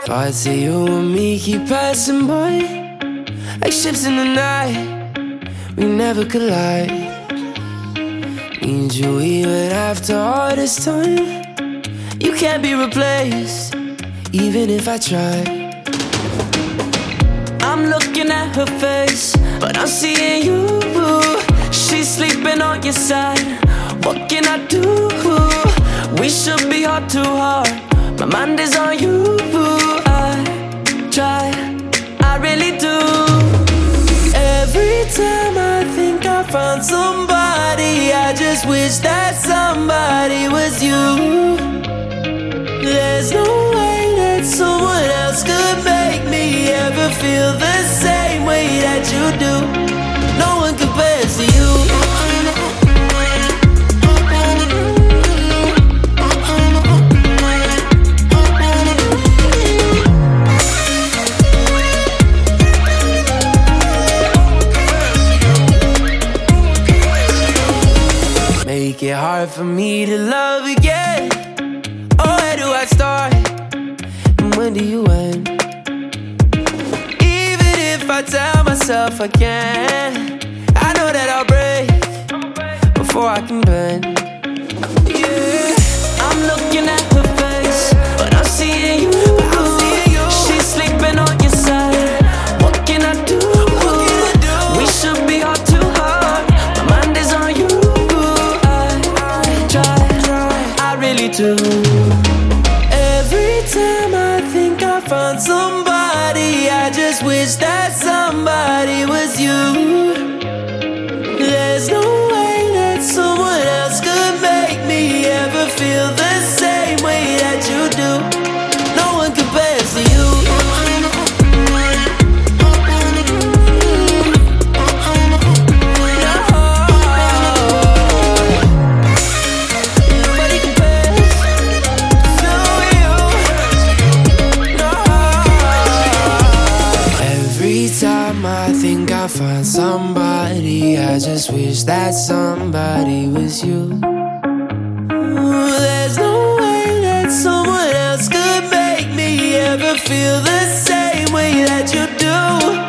Parts of you and me keep passing by, like ships in the night, we never collide. Need you even after all this time. You can't be replaced, even if I try. I'm looking at her face, but I'm seeing you. She's sleeping on your side. What can I do? We should be heart to heart. My mind is on you. I try, I really do. Every time I think I found somebody, I just wish that somebody was you. There's no way that someone else could make me ever feel the same way that you do. No one compares to you. Make it hard for me to love again. Oh, where do I start? And when do you end? Even if I tell myself I can, I know that I'll break before I can bend. Yeah, I'm looking at her face, but I'm seeing you. She's sleeping on your side. What can I do? We should be heart to heart. My mind is on you. I really do. Every time I think I found somebody, I just wish that somebody was you. There's no way that someone else could make me ever feel the same way that you do. No one compares to you. I think I found somebody, I just wish that somebody was you. There's no way that someone else could make me ever feel the same way that you do.